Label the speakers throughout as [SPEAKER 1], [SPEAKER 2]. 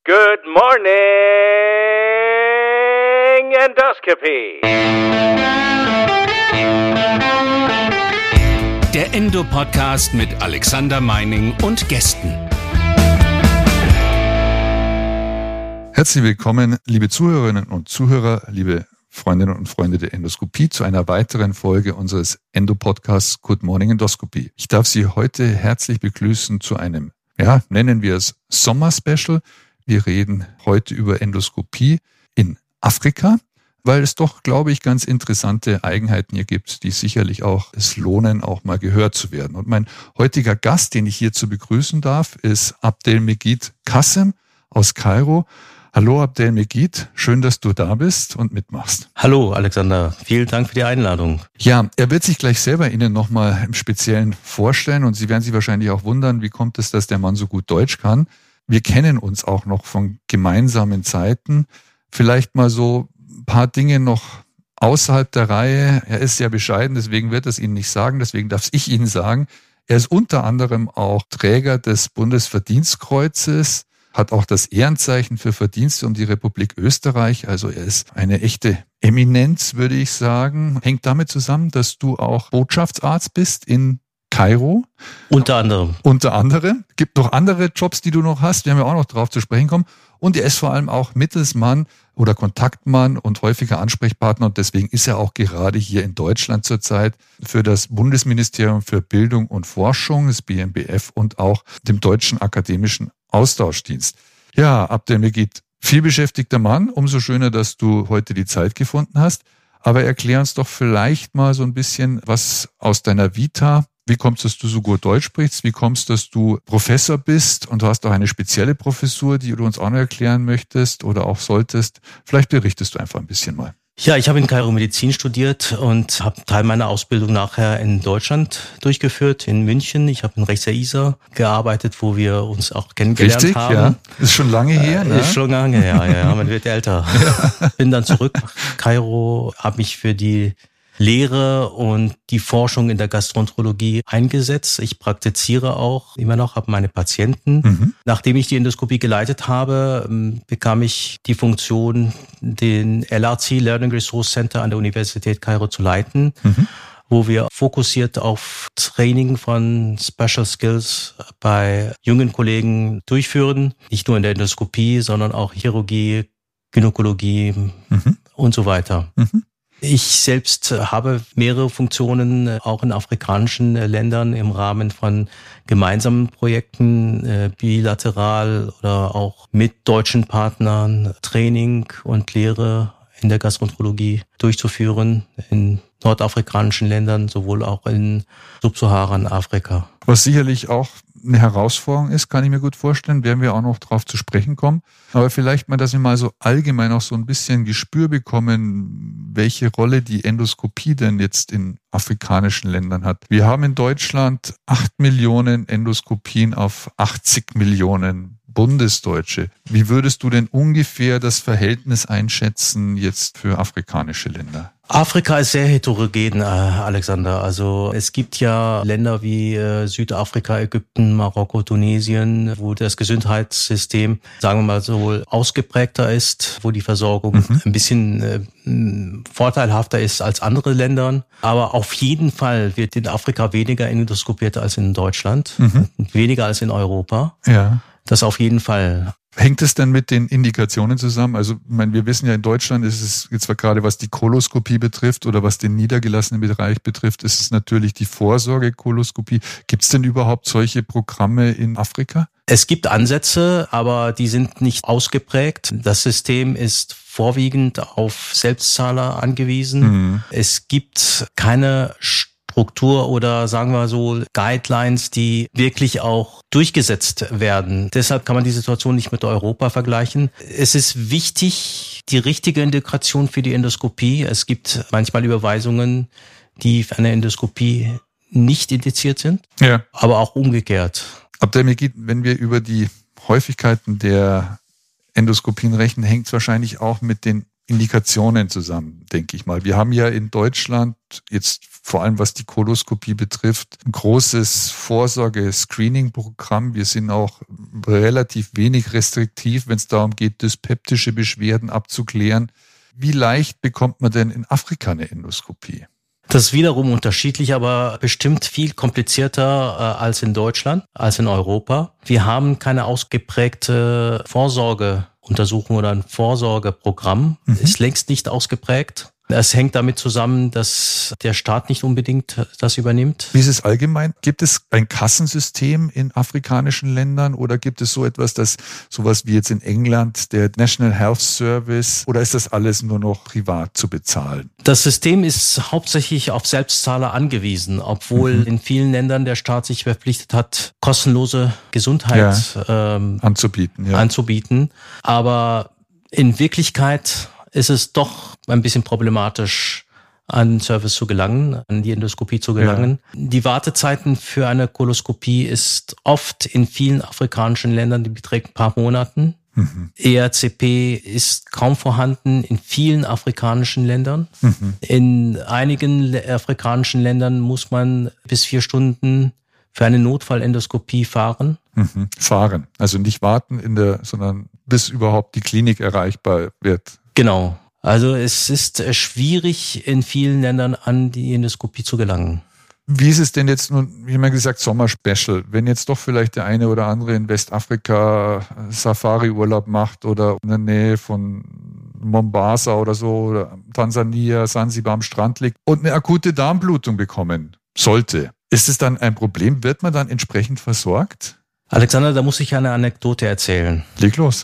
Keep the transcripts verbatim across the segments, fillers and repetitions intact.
[SPEAKER 1] Good morning, Endoscopy.
[SPEAKER 2] Der Endo-Podcast mit Alexander Meining und Gästen.
[SPEAKER 3] Herzlich willkommen, liebe Zuhörerinnen und Zuhörer, liebe Freundinnen und Freunde der Endoskopie, zu einer weiteren Folge unseres Endo-Podcasts Good Morning Endoscopy. Ich darf Sie heute herzlich begrüßen zu einem, ja, nennen wir es Sommer-Special. Wir reden heute über Endoskopie in Afrika, weil es doch, glaube ich, ganz interessante Eigenheiten hier gibt, die sicherlich auch es lohnen, auch mal gehört zu werden. Und mein heutiger Gast, den ich hierzu begrüßen darf, ist Abdelmegid Kassem aus Kairo. Hallo Abdelmegid, schön, dass du da bist und mitmachst.
[SPEAKER 4] Hallo Alexander, vielen Dank für die Einladung.
[SPEAKER 3] Ja, er wird sich gleich selber Ihnen nochmal im Speziellen vorstellen und Sie werden sich wahrscheinlich auch wundern, wie kommt es, dass der Mann so gut Deutsch kann. Wir kennen uns auch noch von gemeinsamen Zeiten. Vielleicht mal so ein paar Dinge noch außerhalb der Reihe. Er ist sehr bescheiden, deswegen wird er es Ihnen nicht sagen, deswegen darf ich Ihnen sagen. Er ist unter anderem auch Träger des Bundesverdienstkreuzes, hat auch das Ehrenzeichen für Verdienste um die Republik Österreich. Also er ist eine echte Eminenz, würde ich sagen. Hängt damit zusammen, dass du auch Botschaftsarzt bist in Kairo.
[SPEAKER 4] Unter anderem.
[SPEAKER 3] Unter anderem. Gibt noch andere Jobs, die du noch hast. Wir haben ja auch noch drauf zu sprechen kommen. Und er ist vor allem auch Mittelsmann oder Kontaktmann und häufiger Ansprechpartner. Und deswegen ist er auch gerade hier in Deutschland zurzeit für das Bundesministerium für Bildung und Forschung, das B M B F, und auch dem Deutschen Akademischen Austauschdienst. Ja, Abdelmegid, viel beschäftigter Mann. Umso schöner, dass du heute die Zeit gefunden hast. Aber erklär uns doch vielleicht mal so ein bisschen was aus deiner Vita. Wie kommt es, dass du so gut Deutsch sprichst? Wie kommt es, dass du Professor bist und du hast auch eine spezielle Professur, die du uns auch noch erklären möchtest oder auch solltest? Vielleicht berichtest du einfach ein bisschen mal.
[SPEAKER 4] Ja, ich habe in Kairo Medizin studiert und habe Teil meiner Ausbildung nachher in Deutschland durchgeführt, in München. Ich habe in Rechts der Isar gearbeitet, wo wir uns auch kennengelernt
[SPEAKER 3] Richtig,
[SPEAKER 4] haben.
[SPEAKER 3] Ja. Ist schon lange her, ne?
[SPEAKER 4] Ist schon lange her, ja, ja, man wird älter. Ja. Bin dann zurück nach Kairo, habe mich für die Lehre und die Forschung in der Gastroenterologie eingesetzt. Ich praktiziere auch immer noch, habe meine Patienten. Mhm. Nachdem ich die Endoskopie geleitet habe, bekam ich die Funktion, den L R C, Learning Resource Center an der Universität Kairo zu leiten, mhm. wo wir fokussiert auf Training von Special Skills bei jungen Kollegen durchführen. Nicht nur in der Endoskopie, sondern auch Chirurgie, Gynäkologie mhm. und so weiter. Mhm. Ich selbst habe mehrere Funktionen auch in afrikanischen Ländern im Rahmen von gemeinsamen Projekten, bilateral oder auch mit deutschen Partnern, Training und Lehre in der Gastroenterologie durchzuführen in nordafrikanischen Ländern, sowohl auch in Subsaharan-Afrika.
[SPEAKER 3] Was sicherlich auch eine Herausforderung ist, kann ich mir gut vorstellen, werden wir auch noch drauf zu sprechen kommen. Aber vielleicht mal, dass wir mal so allgemein auch so ein bisschen Gespür bekommen, welche Rolle die Endoskopie denn jetzt in afrikanischen Ländern hat. Wir haben in Deutschland acht Millionen Endoskopien auf achtzig Millionen Bundesdeutsche. Wie würdest du denn ungefähr das Verhältnis einschätzen jetzt für afrikanische Länder?
[SPEAKER 4] Afrika ist sehr heterogen, Alexander. Also es gibt ja Länder wie Südafrika, Ägypten, Marokko, Tunesien, wo das Gesundheitssystem, sagen wir mal so, ausgeprägter ist, wo die Versorgung mhm. ein bisschen äh, vorteilhafter ist als andere Ländern. Aber auf jeden Fall wird in Afrika weniger endoskopiert als in Deutschland, mhm. weniger als in Europa.
[SPEAKER 3] Ja.
[SPEAKER 4] Das auf jeden Fall.
[SPEAKER 3] Hängt es denn mit den Indikationen zusammen? Also, ich meine, wir wissen ja, in Deutschland ist es jetzt zwar gerade, was die Koloskopie betrifft oder was den niedergelassenen Bereich betrifft, ist es natürlich die Vorsorgekoloskopie. Gibt es denn überhaupt solche Programme in Afrika?
[SPEAKER 4] Es gibt Ansätze, aber die sind nicht ausgeprägt. Das System ist vorwiegend auf Selbstzahler angewiesen. Mhm. Es gibt keine Struktur oder sagen wir so Guidelines, die wirklich auch durchgesetzt werden. Deshalb kann man die Situation nicht mit Europa vergleichen. Es ist wichtig, die richtige Indikation für die Endoskopie. Es gibt manchmal Überweisungen, die für eine Endoskopie nicht indiziert sind, ja. aber auch umgekehrt.
[SPEAKER 3] Abdelmegid, wenn wir über die Häufigkeiten der Endoskopien rechnen, hängt es wahrscheinlich auch mit den Indikationen zusammen, denke ich mal. Wir haben ja in Deutschland jetzt vor allem, was die Koloskopie betrifft, ein großes Vorsorge-Screening-Programm. Wir sind auch relativ wenig restriktiv, wenn es darum geht, dyspeptische Beschwerden abzuklären. Wie leicht bekommt man denn in Afrika eine Endoskopie?
[SPEAKER 4] Das ist wiederum unterschiedlich, aber bestimmt viel komplizierter äh, als in Deutschland, als in Europa. Wir haben keine ausgeprägte Vorsorgeuntersuchung oder ein Vorsorgeprogramm. Mhm. Ist längst nicht ausgeprägt. Es hängt damit zusammen, dass der Staat nicht unbedingt das übernimmt.
[SPEAKER 3] Wie ist es allgemein? Gibt es ein Kassensystem in afrikanischen Ländern oder gibt es so etwas, dass sowas wie jetzt in England der National Health Service, oder ist das alles nur noch privat zu bezahlen?
[SPEAKER 4] Das System ist hauptsächlich auf Selbstzahler angewiesen, obwohl mhm. in vielen Ländern der Staat sich verpflichtet hat, kostenlose Gesundheit
[SPEAKER 3] ja, ähm, anzubieten, ja.
[SPEAKER 4] anzubieten. Aber in Wirklichkeit ist es doch ein bisschen problematisch, an den Service zu gelangen, an die Endoskopie zu gelangen. Ja. Die Wartezeiten für eine Koloskopie ist oft in vielen afrikanischen Ländern, die beträgt ein paar Monaten. Mhm. E R C P ist kaum vorhanden in vielen afrikanischen Ländern. Mhm. In einigen afrikanischen Ländern muss man bis vier Stunden für eine Notfallendoskopie fahren.
[SPEAKER 3] Mhm. Fahren, also nicht warten in der, sondern bis überhaupt die Klinik erreichbar wird.
[SPEAKER 4] Genau. Also es ist schwierig, in vielen Ländern an die Endoskopie zu gelangen.
[SPEAKER 3] Wie ist es denn jetzt nun, wie man gesagt, Sommer-Special? Wenn jetzt doch vielleicht der eine oder andere in Westafrika Safari-Urlaub macht oder in der Nähe von Mombasa oder so, oder Tansania, Sansibar am Strand liegt und eine akute Darmblutung bekommen sollte, ist es dann ein Problem? Wird man dann entsprechend versorgt?
[SPEAKER 4] Alexander, da muss ich eine Anekdote erzählen.
[SPEAKER 3] Leg los.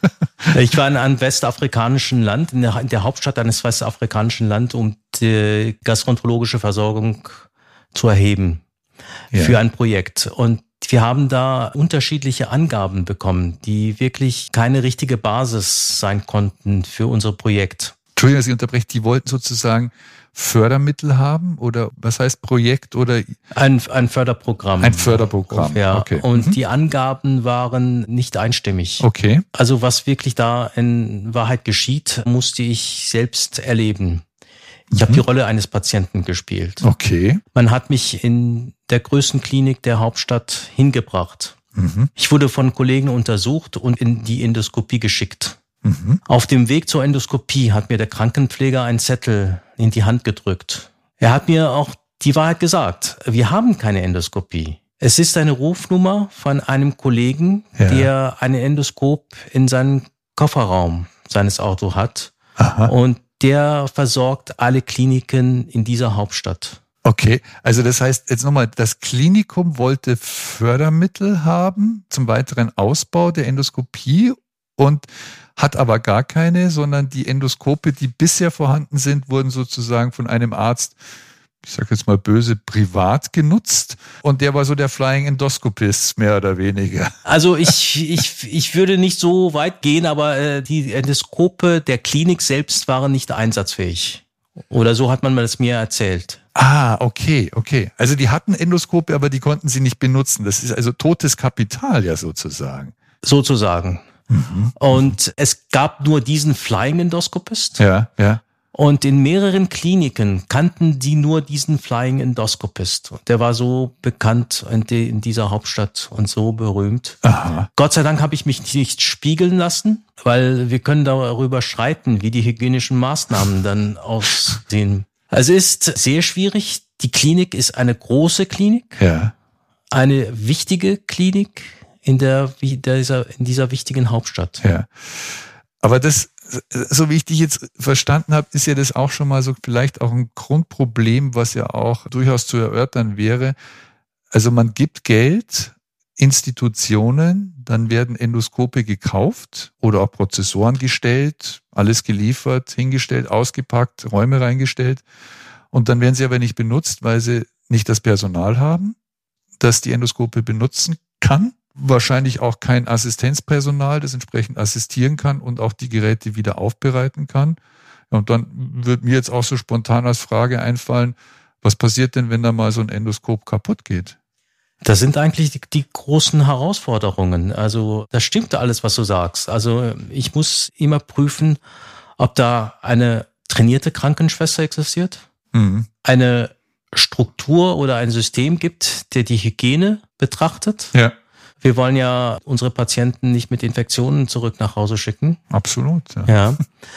[SPEAKER 4] Ich war in einem westafrikanischen Land, in der, in der Hauptstadt eines westafrikanischen Landes, um die gastroenterologische Versorgung zu erheben ja. für ein Projekt. Und wir haben da unterschiedliche Angaben bekommen, die wirklich keine richtige Basis sein konnten für unser Projekt.
[SPEAKER 3] Entschuldigung, dass ich unterbreche. Die wollten sozusagen Fördermittel haben oder was heißt Projekt oder?
[SPEAKER 4] Ein, ein Förderprogramm.
[SPEAKER 3] Ein Förderprogramm,
[SPEAKER 4] ja.
[SPEAKER 3] Okay.
[SPEAKER 4] Und
[SPEAKER 3] mhm.
[SPEAKER 4] die Angaben waren nicht einstimmig.
[SPEAKER 3] Okay.
[SPEAKER 4] Also was wirklich da in Wahrheit geschieht, musste ich selbst erleben. Ich mhm. habe die Rolle eines Patienten gespielt.
[SPEAKER 3] Okay.
[SPEAKER 4] Man hat mich in der größten Klinik der Hauptstadt hingebracht.
[SPEAKER 3] Mhm.
[SPEAKER 4] Ich wurde von Kollegen untersucht und in die Endoskopie geschickt.
[SPEAKER 3] Mhm.
[SPEAKER 4] Auf dem Weg zur Endoskopie hat mir der Krankenpfleger einen Zettel in die Hand gedrückt. Er hat mir auch die Wahrheit gesagt. Wir haben keine Endoskopie. Es ist eine Rufnummer von einem Kollegen, ja. der ein Endoskop in seinem Kofferraum seines Autos hat.
[SPEAKER 3] Aha.
[SPEAKER 4] Und der versorgt alle Kliniken in dieser Hauptstadt.
[SPEAKER 3] Okay, also das heißt jetzt nochmal, das Klinikum wollte Fördermittel haben zum weiteren Ausbau der Endoskopie und hat aber gar keine, sondern die Endoskope, die bisher vorhanden sind, wurden sozusagen von einem Arzt, ich sage jetzt mal böse, privat genutzt. Und der war so der Flying Endoscopist, mehr oder weniger.
[SPEAKER 4] Also ich, ich, ich würde nicht so weit gehen, aber äh, die Endoskope der Klinik selbst waren nicht einsatzfähig. Oder so hat man das mir erzählt.
[SPEAKER 3] Ah, okay, okay. Also die hatten Endoskope, aber die konnten sie nicht benutzen. Das ist also totes Kapital ja sozusagen.
[SPEAKER 4] Sozusagen.
[SPEAKER 3] Mhm.
[SPEAKER 4] Und es gab nur diesen Flying Endoscopist.
[SPEAKER 3] Ja, ja.
[SPEAKER 4] Und in mehreren Kliniken kannten die nur diesen Flying Endoscopist. Der war so bekannt in, die, in dieser Hauptstadt und so berühmt.
[SPEAKER 3] Aha.
[SPEAKER 4] Gott sei Dank habe ich mich nicht spiegeln lassen, weil wir können darüber streiten, wie die hygienischen Maßnahmen dann aussehen. Also es ist sehr schwierig. Die Klinik ist eine große Klinik.
[SPEAKER 3] Ja.
[SPEAKER 4] Eine wichtige Klinik in der, dieser, in dieser wichtigen Hauptstadt.
[SPEAKER 3] Ja. Aber das, so wie ich dich jetzt verstanden habe, ist ja das auch schon mal so vielleicht auch ein Grundproblem, was ja auch durchaus zu erörtern wäre. Also man gibt Geld, Institutionen, dann werden Endoskope gekauft oder auch Prozessoren gestellt, alles geliefert, hingestellt, ausgepackt, Räume reingestellt. Und dann werden sie aber nicht benutzt, weil sie nicht das Personal haben, das die Endoskope benutzen kann. Wahrscheinlich auch kein Assistenzpersonal, das entsprechend assistieren kann und auch die Geräte wieder aufbereiten kann. Und dann wird mir jetzt auch so spontan als Frage einfallen, was passiert denn, wenn da mal so ein Endoskop kaputt geht?
[SPEAKER 4] Das sind eigentlich die, die großen Herausforderungen. Also das stimmt alles, was du sagst. Also ich muss immer prüfen, ob da eine trainierte Krankenschwester existiert,
[SPEAKER 3] Mhm.
[SPEAKER 4] eine Struktur oder ein System gibt, der die Hygiene betrachtet.
[SPEAKER 3] Ja,
[SPEAKER 4] Wir wollen ja unsere Patienten nicht mit Infektionen zurück nach Hause schicken.
[SPEAKER 3] absolut. Ja.
[SPEAKER 4] Ja.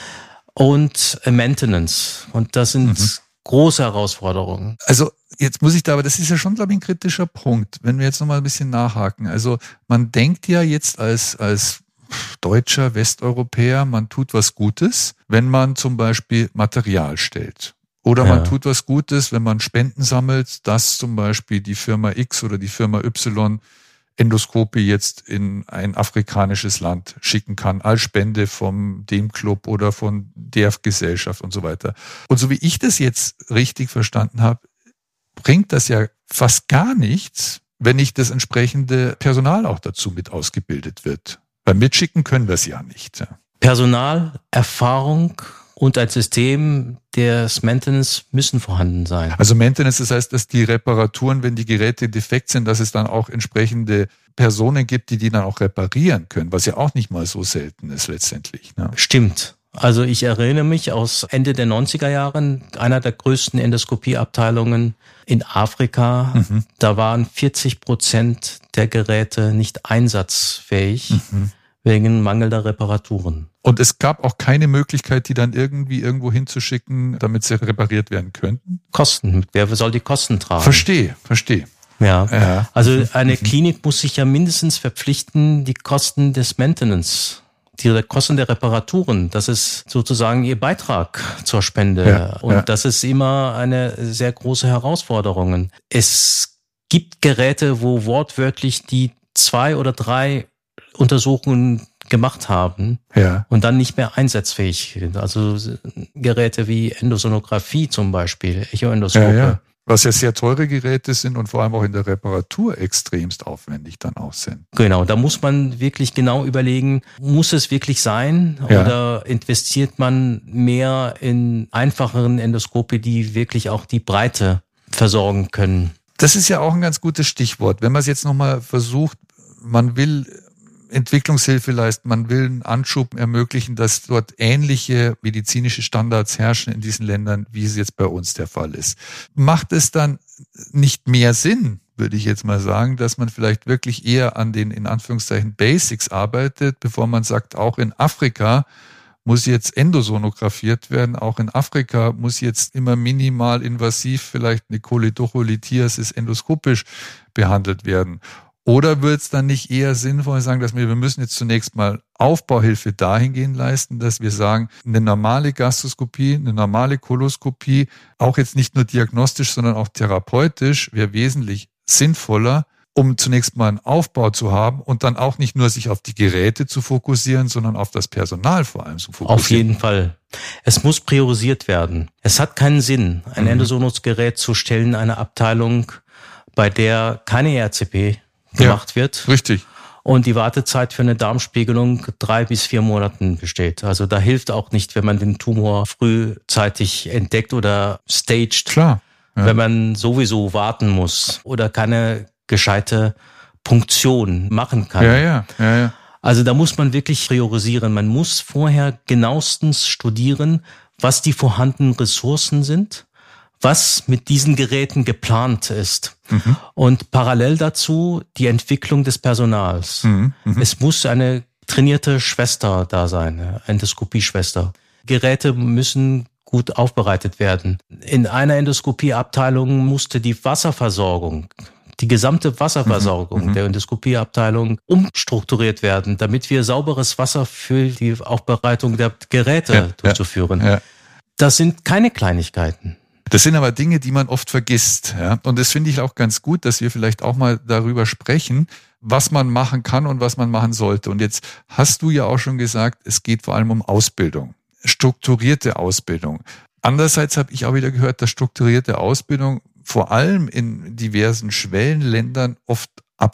[SPEAKER 4] Und Maintenance. Und das sind
[SPEAKER 3] Mhm.
[SPEAKER 4] große Herausforderungen.
[SPEAKER 3] Also jetzt muss ich da, aber das ist ja schon, glaube ich, ein kritischer Punkt, wenn wir jetzt nochmal ein bisschen nachhaken. Also man denkt ja jetzt als, als Deutscher, Westeuropäer, man tut was Gutes, wenn man zum Beispiel Material stellt. Oder
[SPEAKER 4] Ja.
[SPEAKER 3] man tut was Gutes, wenn man Spenden sammelt, dass zum Beispiel die Firma X oder die Firma Y Endoskope jetzt in ein afrikanisches Land schicken kann, als Spende vom dem Club oder von der Gesellschaft und so weiter. Und so wie ich das jetzt richtig verstanden habe, bringt das ja fast gar nichts, wenn nicht das entsprechende Personal auch dazu mit ausgebildet wird. Beim Mitschicken können wir es ja nicht. Ja.
[SPEAKER 4] Personal, Erfahrung und ein System des Maintenance müssen vorhanden sein.
[SPEAKER 3] Also Maintenance, das heißt, dass die Reparaturen, wenn die Geräte defekt sind, dass es dann auch entsprechende Personen gibt, die die dann auch reparieren können, was ja auch nicht mal so selten ist letztendlich. Ne?
[SPEAKER 4] Stimmt. Also ich erinnere mich aus Ende der neunziger Jahren, einer der größten Endoskopieabteilungen in Afrika.
[SPEAKER 3] Mhm.
[SPEAKER 4] Da waren vierzig Prozent der Geräte nicht einsatzfähig
[SPEAKER 3] Mhm.
[SPEAKER 4] wegen mangelnder Reparaturen.
[SPEAKER 3] Und es gab auch keine Möglichkeit, die dann irgendwie irgendwo hinzuschicken, damit sie repariert werden könnten?
[SPEAKER 4] Kosten. Wer soll die Kosten tragen?
[SPEAKER 3] Verstehe, verstehe.
[SPEAKER 4] Ja.
[SPEAKER 3] Ja.
[SPEAKER 4] Also eine Klinik muss sich ja mindestens verpflichten, die Kosten des Maintenance, die Kosten der Reparaturen, das ist sozusagen ihr Beitrag zur Spende.
[SPEAKER 3] Ja,
[SPEAKER 4] Und
[SPEAKER 3] ja.
[SPEAKER 4] das ist immer eine sehr große Herausforderung. Es gibt Geräte, wo wortwörtlich die zwei oder drei Untersuchungen gemacht haben
[SPEAKER 3] Ja.
[SPEAKER 4] und dann nicht mehr einsatzfähig sind. Also Geräte wie Endosonographie zum Beispiel, Echoendoskope.
[SPEAKER 3] Ja, ja. Was ja sehr teure Geräte sind und vor allem auch in der Reparatur extremst aufwendig dann auch sind.
[SPEAKER 4] Genau, da muss man wirklich genau überlegen, muss es wirklich sein
[SPEAKER 3] Ja.
[SPEAKER 4] oder investiert man mehr in einfacheren Endoskope, die wirklich auch die Breite versorgen können?
[SPEAKER 3] Das ist ja auch ein ganz gutes Stichwort. Wenn man es jetzt nochmal versucht, man will Entwicklungshilfe leisten, man will einen Anschub ermöglichen, dass dort ähnliche medizinische Standards herrschen in diesen Ländern, wie es jetzt bei uns der Fall ist. Macht es dann nicht mehr Sinn, würde ich jetzt mal sagen, dass man vielleicht wirklich eher an den, in Anführungszeichen, Basics arbeitet, bevor man sagt, auch in Afrika muss jetzt endosonografiert werden, auch in Afrika muss jetzt immer minimal invasiv vielleicht eine Choledocholithiasis endoskopisch behandelt werden. Oder wird es dann nicht eher sinnvoll sagen, dass wir, wir müssen jetzt zunächst mal Aufbauhilfe dahingehend leisten, dass wir sagen, eine normale Gastroskopie, eine normale Koloskopie, auch jetzt nicht nur diagnostisch, sondern auch therapeutisch, wäre wesentlich sinnvoller, um zunächst mal einen Aufbau zu haben und dann auch nicht nur sich auf die Geräte zu fokussieren, sondern auf das Personal vor allem zu fokussieren.
[SPEAKER 4] Auf jeden Fall. Es muss priorisiert werden. Es hat keinen Sinn, ein
[SPEAKER 3] Mhm.
[SPEAKER 4] Endosonos-Gerät zu stellen in einer Abteilung, bei der keine E R C P gemacht wird.
[SPEAKER 3] Richtig.
[SPEAKER 4] Und die Wartezeit für eine Darmspiegelung drei bis vier Monaten besteht. Also da hilft auch nicht, wenn man den Tumor frühzeitig entdeckt oder staged,
[SPEAKER 3] Klar. Ja.
[SPEAKER 4] wenn man sowieso warten muss oder keine gescheite Punktion machen kann.
[SPEAKER 3] Ja, ja, ja, ja.
[SPEAKER 4] Also da muss man wirklich priorisieren. Man muss vorher genauestens studieren, was die vorhandenen Ressourcen sind, was mit diesen Geräten geplant ist.
[SPEAKER 3] Mhm.
[SPEAKER 4] Und parallel dazu die Entwicklung des Personals.
[SPEAKER 3] Mhm. Mhm.
[SPEAKER 4] Es muss eine trainierte Schwester da sein, eine Endoskopieschwester. Geräte müssen gut aufbereitet werden. In einer Endoskopieabteilung musste die Wasserversorgung, die gesamte Wasserversorgung
[SPEAKER 3] Mhm.
[SPEAKER 4] der Endoskopieabteilung umstrukturiert werden, damit wir sauberes Wasser für die Aufbereitung der Geräte
[SPEAKER 3] Ja,
[SPEAKER 4] durchzuführen.
[SPEAKER 3] Ja.
[SPEAKER 4] Das sind keine Kleinigkeiten.
[SPEAKER 3] Das sind aber Dinge, die man oft vergisst. Ja? Und das finde ich auch ganz gut, dass wir vielleicht auch mal darüber sprechen, was man machen kann und was man machen sollte. Und jetzt hast du ja auch schon gesagt, es geht vor allem um Ausbildung, strukturierte Ausbildung. Andererseits habe ich auch wieder gehört, dass strukturierte Ausbildung vor allem in diversen Schwellenländern oft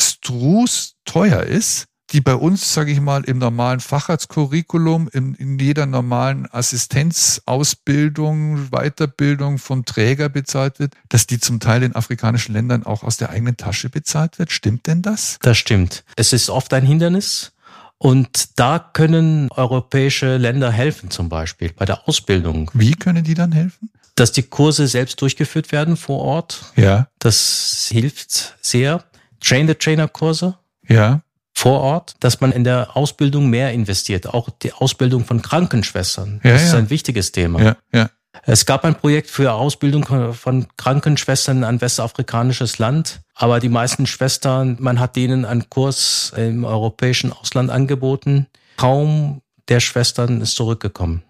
[SPEAKER 3] abstrus teuer ist, die bei uns, sage ich mal, im normalen Facharztcurriculum, in, in jeder normalen Assistenzausbildung, Weiterbildung vom Träger bezahlt wird, dass die zum Teil in afrikanischen Ländern auch aus der eigenen Tasche bezahlt wird. Stimmt denn das?
[SPEAKER 4] Das stimmt. Es ist oft ein Hindernis Und da können europäische Länder helfen, zum Beispiel bei der Ausbildung.
[SPEAKER 3] Wie können die dann helfen?
[SPEAKER 4] Dass die Kurse selbst durchgeführt werden vor Ort.
[SPEAKER 3] Ja.
[SPEAKER 4] Das hilft sehr. Train-the-Trainer-Kurse.
[SPEAKER 3] Ja.
[SPEAKER 4] Vor Ort, dass man in der Ausbildung mehr investiert. Auch die Ausbildung von Krankenschwestern.
[SPEAKER 3] Ja,
[SPEAKER 4] das ist
[SPEAKER 3] ja.
[SPEAKER 4] ein wichtiges Thema.
[SPEAKER 3] Ja, ja.
[SPEAKER 4] Es gab ein Projekt für Ausbildung von Krankenschwestern in ein westafrikanisches Land. Aber die meisten Schwestern, man hat denen einen Kurs im europäischen Ausland angeboten. Kaum der Schwestern ist zurückgekommen.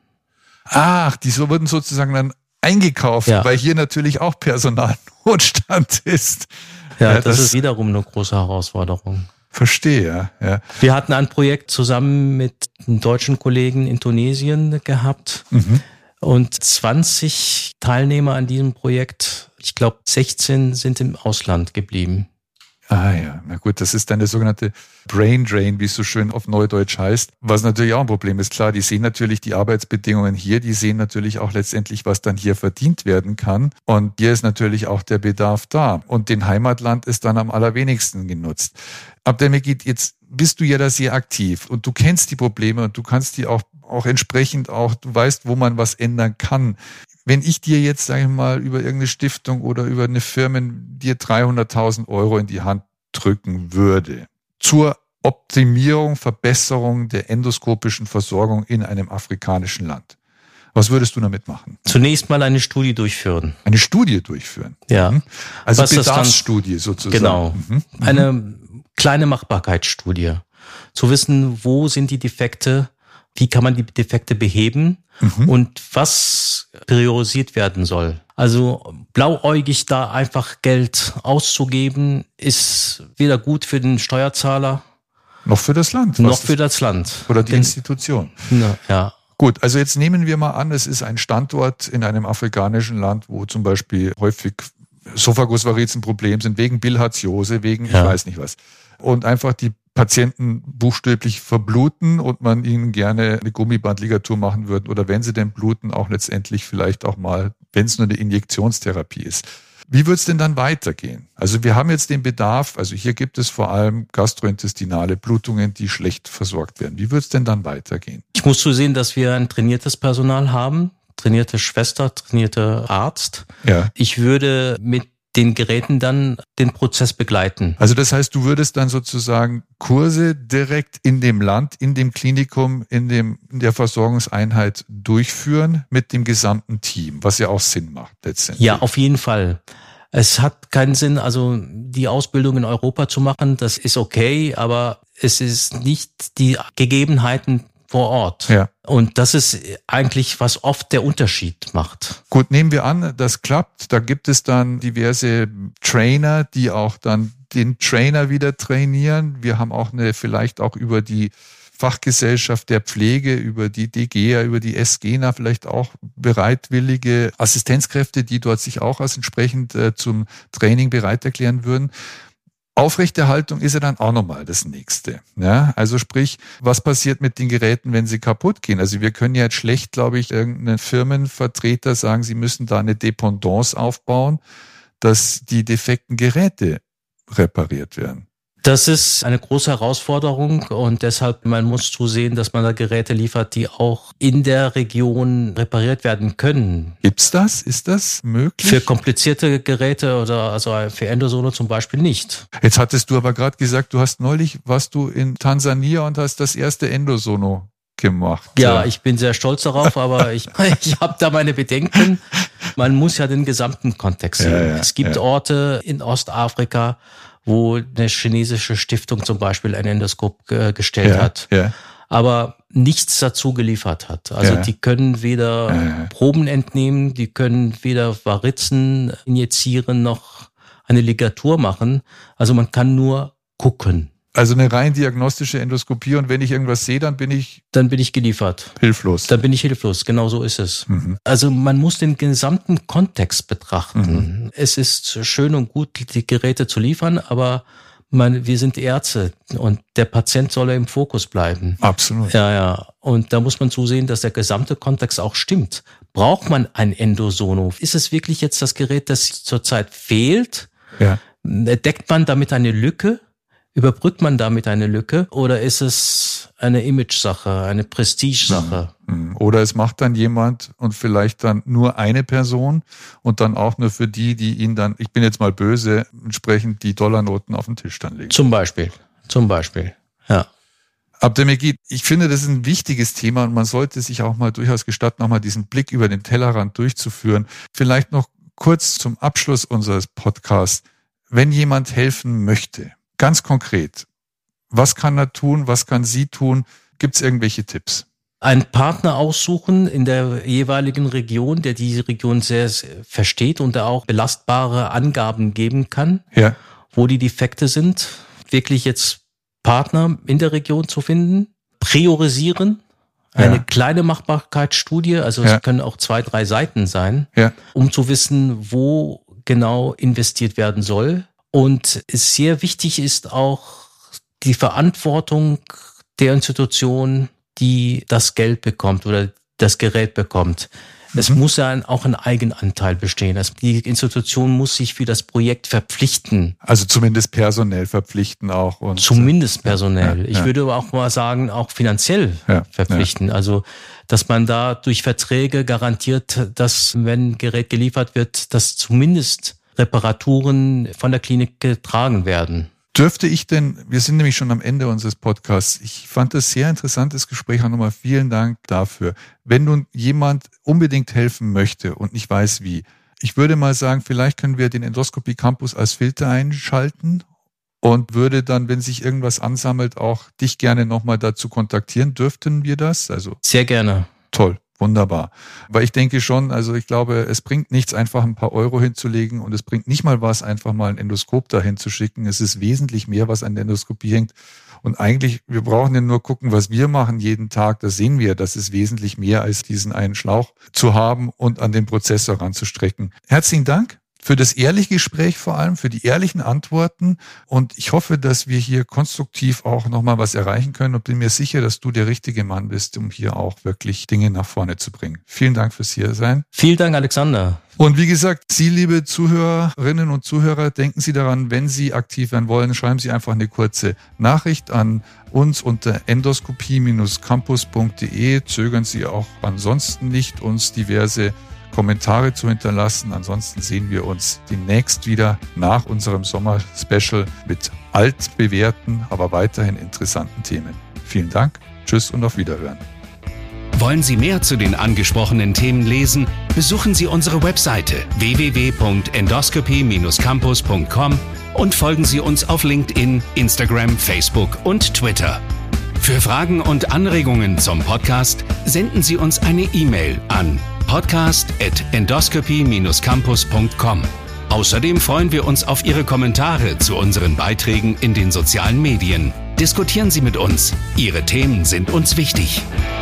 [SPEAKER 3] Ach, die so wurden sozusagen dann eingekauft,
[SPEAKER 4] Ja.
[SPEAKER 3] weil hier natürlich auch Personalnotstand ist.
[SPEAKER 4] Ja,
[SPEAKER 3] Ja,
[SPEAKER 4] das,
[SPEAKER 3] das-
[SPEAKER 4] ist wiederum eine große Herausforderung.
[SPEAKER 3] Verstehe, ja. ja.
[SPEAKER 4] Wir hatten ein Projekt zusammen mit einem deutschen Kollegen in Tunesien gehabt.
[SPEAKER 3] Mhm.
[SPEAKER 4] Und zwanzig Teilnehmer an diesem Projekt, ich glaube sechzehn sind im Ausland geblieben.
[SPEAKER 3] Ah ja, na gut, das ist dann der sogenannte Brain Drain, wie es so schön auf Neudeutsch heißt, was natürlich auch ein Problem ist. Klar, die sehen natürlich die Arbeitsbedingungen hier, die sehen natürlich auch letztendlich, was dann hier verdient werden kann. Und hier ist natürlich auch der Bedarf da. Und den Heimatland ist dann am allerwenigsten genutzt. Abdelmegid, jetzt bist du ja da sehr aktiv und du kennst die Probleme und du kannst die auch, auch entsprechend auch, du weißt, wo man was ändern kann. Wenn ich dir jetzt, sage ich mal, über irgendeine Stiftung oder über eine Firmen dir dreihunderttausend Euro in die Hand drücken würde, zur Optimierung, Verbesserung der endoskopischen Versorgung in einem afrikanischen Land, was würdest du damit machen?
[SPEAKER 4] Zunächst mal eine Studie durchführen.
[SPEAKER 3] Eine Studie durchführen?
[SPEAKER 4] Ja.
[SPEAKER 3] Mhm. Also
[SPEAKER 4] Was das dann-
[SPEAKER 3] Bedarfsstudie sozusagen.
[SPEAKER 4] Genau.
[SPEAKER 3] Mhm.
[SPEAKER 4] Eine kleine Machbarkeitsstudie. Zu wissen, wo sind die Defekte, wie kann man die Defekte beheben
[SPEAKER 3] Mhm.
[SPEAKER 4] und was priorisiert werden soll. Also blauäugig da einfach Geld auszugeben, ist weder gut für den Steuerzahler
[SPEAKER 3] Noch für das Land.
[SPEAKER 4] noch
[SPEAKER 3] was
[SPEAKER 4] für das Land.
[SPEAKER 3] oder die
[SPEAKER 4] Denn-
[SPEAKER 3] Institution.
[SPEAKER 4] Na, ja.
[SPEAKER 3] Gut, also jetzt nehmen wir mal an, es ist ein Standort in einem afrikanischen Land, wo zum Beispiel häufig Sophagusvarizen ein Problem sind, wegen Bilharziose, wegen ich
[SPEAKER 4] Ja.
[SPEAKER 3] weiß nicht was. Und einfach die Patienten buchstäblich verbluten und man ihnen gerne eine Gummibandligatur machen würde oder wenn sie denn bluten, auch letztendlich vielleicht auch mal, wenn es nur eine Injektionstherapie ist. Wie wird es denn dann weitergehen? Also wir haben jetzt den Bedarf, also hier gibt es vor allem gastrointestinale Blutungen, die schlecht versorgt werden. Wie wird es denn dann weitergehen?
[SPEAKER 4] Ich muss so sehen, dass wir ein trainiertes Personal haben, trainierte Schwester, trainierte Arzt.
[SPEAKER 3] Ja.
[SPEAKER 4] Ich würde mit den Geräten dann den Prozess begleiten.
[SPEAKER 3] Also das heißt, du würdest dann sozusagen Kurse direkt in dem Land, in dem Klinikum, in dem in der Versorgungseinheit durchführen mit dem gesamten Team, was ja auch Sinn macht letztendlich.
[SPEAKER 4] Ja, auf jeden Fall. Es hat keinen Sinn, also die Ausbildung in Europa zu machen, das ist okay, aber es ist nicht die Gegebenheiten vor Ort.
[SPEAKER 3] Ja.
[SPEAKER 4] Und das ist eigentlich, was oft der Unterschied macht.
[SPEAKER 3] Gut, nehmen wir an, das klappt. Da gibt es dann diverse Trainer, die auch dann den Trainer wieder trainieren. Wir haben auch eine, vielleicht auch über die Fachgesellschaft der Pflege, über die D G A, über die S G N A vielleicht auch bereitwillige Assistenzkräfte, die dort sich auch als entsprechend äh, zum Training bereit erklären würden. Aufrechterhaltung ist ja dann auch nochmal das Nächste. Ja, also sprich, was passiert mit den Geräten, wenn sie kaputt gehen? Also wir können ja jetzt schlecht, glaube ich, irgendeinen Firmenvertreter sagen, sie müssen da eine Dependance aufbauen, dass die defekten Geräte repariert werden.
[SPEAKER 4] Das ist eine große Herausforderung und deshalb, man muss zusehen, dass man da Geräte liefert, die auch in der Region repariert werden können.
[SPEAKER 3] Gibt's das? Ist das möglich?
[SPEAKER 4] Für komplizierte Geräte oder also für Endosono zum Beispiel nicht.
[SPEAKER 3] Jetzt hattest du aber gerade gesagt, du hast neulich, warst du in Tansania und hast das erste Endosono gemacht.
[SPEAKER 4] Ja, ich bin sehr stolz darauf, aber ich, ich habe da meine Bedenken. Man muss ja den gesamten Kontext sehen.
[SPEAKER 3] Ja, ja,
[SPEAKER 4] es gibt
[SPEAKER 3] ja.
[SPEAKER 4] Orte in Ostafrika, wo eine chinesische Stiftung zum Beispiel ein Endoskop äh, gestellt
[SPEAKER 3] ja,
[SPEAKER 4] hat,
[SPEAKER 3] ja.
[SPEAKER 4] aber nichts dazu geliefert hat. Also
[SPEAKER 3] Ja.
[SPEAKER 4] die können weder
[SPEAKER 3] Ja, ja.
[SPEAKER 4] Proben entnehmen, die können weder Varizen injizieren noch eine Ligatur machen. Also man kann nur gucken.
[SPEAKER 3] Also eine rein diagnostische Endoskopie und wenn ich irgendwas sehe, dann bin ich
[SPEAKER 4] Dann bin ich geliefert.
[SPEAKER 3] hilflos.
[SPEAKER 4] Dann bin ich hilflos. Genau so ist es.
[SPEAKER 3] Mhm.
[SPEAKER 4] Also man muss den gesamten Kontext betrachten. Es ist schön und gut, die Geräte zu liefern, aber man, wir sind Ärzte und der Patient soll im Fokus bleiben.
[SPEAKER 3] Absolut.
[SPEAKER 4] Ja, ja. Und da muss man zusehen, dass der gesamte Kontext auch stimmt. Braucht man ein Endosono? Ist es wirklich jetzt das Gerät, das zurzeit fehlt?
[SPEAKER 3] Ja.
[SPEAKER 4] Deckt man damit eine Lücke? Überbrückt man damit eine Lücke oder ist es eine Image-Sache, eine Prestige-Sache?
[SPEAKER 3] Oder es macht dann jemand und vielleicht dann nur eine Person und dann auch nur für die, die ihn dann, ich bin jetzt mal böse, entsprechend die Dollarnoten auf den Tisch dann legen.
[SPEAKER 4] Zum Beispiel, zum Beispiel, ja.
[SPEAKER 3] Abdelmegid, ich finde, das ist ein wichtiges Thema und man sollte sich auch mal durchaus gestatten, nochmal diesen Blick über den Tellerrand durchzuführen. Vielleicht noch kurz zum Abschluss unseres Podcasts. Wenn jemand helfen möchte, ganz konkret, was kann er tun, was kann sie tun? Gibt es irgendwelche Tipps?
[SPEAKER 4] Einen Partner aussuchen in der jeweiligen Region, der diese Region sehr versteht und der auch belastbare Angaben geben kann,
[SPEAKER 3] ja.
[SPEAKER 4] wo die Defekte sind. Wirklich jetzt Partner in der Region zu finden, priorisieren, eine ja. kleine Machbarkeitsstudie, also ja. es können auch zwei, drei Seiten sein,
[SPEAKER 3] ja.
[SPEAKER 4] um zu wissen, wo genau investiert werden soll. Und es sehr wichtig ist auch die Verantwortung der Institution, die das Geld bekommt oder das Gerät bekommt. Mhm. Es muss ja auch ein Eigenanteil bestehen. Die Institution muss sich für das Projekt verpflichten.
[SPEAKER 3] Also zumindest personell verpflichten auch. Und
[SPEAKER 4] zumindest personell.
[SPEAKER 3] Ja, ja,
[SPEAKER 4] ich
[SPEAKER 3] ja.
[SPEAKER 4] würde aber auch mal sagen, auch finanziell
[SPEAKER 3] ja,
[SPEAKER 4] verpflichten.
[SPEAKER 3] Ja.
[SPEAKER 4] Also, dass man da durch Verträge garantiert, dass, wenn ein Gerät geliefert wird, dass zumindest Reparaturen von der Klinik getragen werden.
[SPEAKER 3] Dürfte ich denn, wir sind nämlich schon am Ende unseres Podcasts, ich fand das sehr interessantes Gespräch, auch nochmal vielen Dank dafür. Wenn nun jemand unbedingt helfen möchte und nicht weiß wie, ich würde mal sagen, vielleicht können wir den Endoskopie Campus als Filter einschalten und würde dann, wenn sich irgendwas ansammelt, auch dich gerne nochmal dazu kontaktieren. Dürften wir das? Also
[SPEAKER 4] sehr gerne.
[SPEAKER 3] Toll. Wunderbar. Weil ich denke schon, also ich glaube, es bringt nichts, einfach ein paar Euro hinzulegen und es bringt nicht mal was, einfach mal ein Endoskop dahin zu schicken. Es ist wesentlich mehr, was an der Endoskopie hängt. Und eigentlich, wir brauchen ja nur gucken, was wir machen jeden Tag. Da sehen wir, das ist wesentlich mehr, als diesen einen Schlauch zu haben und an den Prozessor ranzustrecken. Herzlichen Dank für das ehrliche Gespräch vor allem, für die ehrlichen Antworten. Und ich hoffe, dass wir hier konstruktiv auch nochmal was erreichen können und bin mir sicher, dass du der richtige Mann bist, um hier auch wirklich Dinge nach vorne zu bringen. Vielen Dank fürs Hiersein.
[SPEAKER 4] Vielen Dank, Alexander.
[SPEAKER 3] Und wie gesagt, Sie, liebe Zuhörerinnen und Zuhörer, denken Sie daran, wenn Sie aktiv werden wollen, schreiben Sie einfach eine kurze Nachricht an uns unter endoskopie Bindestrich campus Punkt de. Zögern Sie auch ansonsten nicht, uns diverse Kommentare zu hinterlassen. Ansonsten sehen wir uns demnächst wieder nach unserem Sommer-Special mit altbewährten, aber weiterhin interessanten Themen. Vielen Dank, tschüss und auf Wiederhören.
[SPEAKER 2] Wollen Sie mehr zu den angesprochenen Themen lesen? Besuchen Sie unsere Webseite w w w Punkt endoscopy Bindestrich campus Punkt com und folgen Sie uns auf LinkedIn, Instagram, Facebook und Twitter. Für Fragen und Anregungen zum Podcast senden Sie uns eine E-Mail an podcast at endoscopy Bindestrich campus Punkt com. Außerdem freuen wir uns auf Ihre Kommentare zu unseren Beiträgen in den sozialen Medien. Diskutieren Sie mit uns. Ihre Themen sind uns wichtig.